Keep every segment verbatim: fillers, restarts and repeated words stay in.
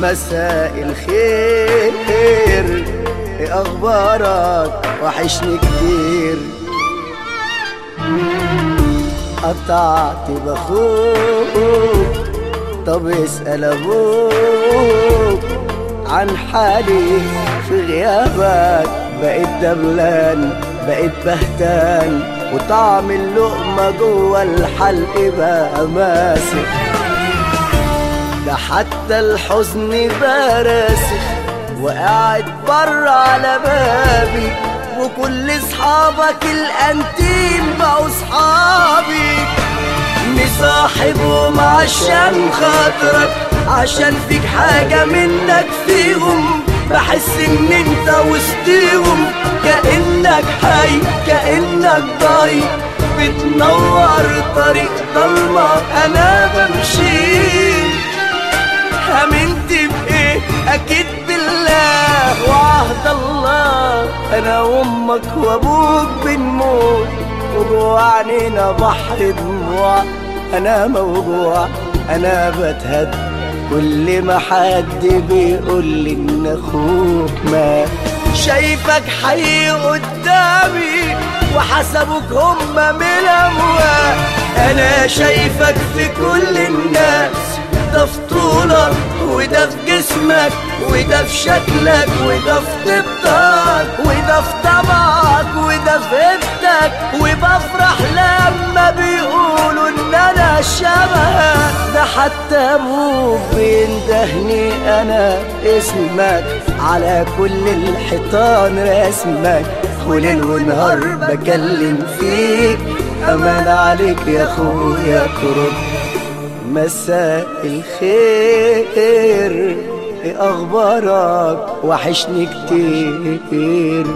مساء الخير، ايه اخبارك؟ وحشني كتير. قطعت باخوك، طب اسأل ابوك عن حالي في غيابك. بقيت دبلان، بقيت بهتان، وطعم اللقمة جوه الحلق بقى ماسك. ده حتى الحزن براسخ وقاعد بره على بابي، وكل اصحابك الانتيم بقوا صحابي. مصاحبهم عشان خاطرك، عشان فيك حاجة منك فيهم. بحس ان انت وسطيهم، كأنك حي كأنك ضاي، بتنور طريق ضلمة انا بمشي. امنت بايه؟ اكيد بالله وعهد الله. انا وامك وابوك بنموت، وجوه عينينا بحر دموع. انا موجوع، انا بتهد كل ما حد بيقول ان اخوك مات. شايفك حي قدامي وحسبوك هما من الاموات. انا شايفك في كل الناس، ده في طولك وده في جسمك وده في شكلك وده في طيبتك وده في طبعك وده في هبتك. وبفرح لما بيقولوا ان انا شبهك. ده حتى ابوك بيندهني انا اسمك، على كل الحيطان رسمك، وليل ونهار بكلم فيك. امان عليك يا اخويا ترد. مساء الخير، ايه اخبارك؟ وحشني كتير.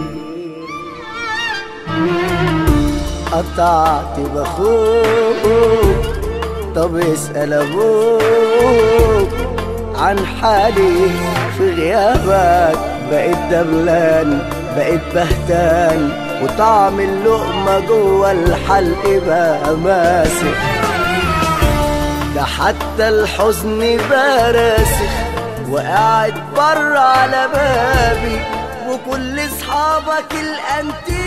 قطعت باخوك، طب اسأل ابوك عن حالي في غيابك. بقيت دبلان، بقيت بهتان، وطعم اللقمة جوه الحلق بقى ماسك. ده حتى الحزن براسخ وقاعد بره على بابي، وكل اصحابك الانتيم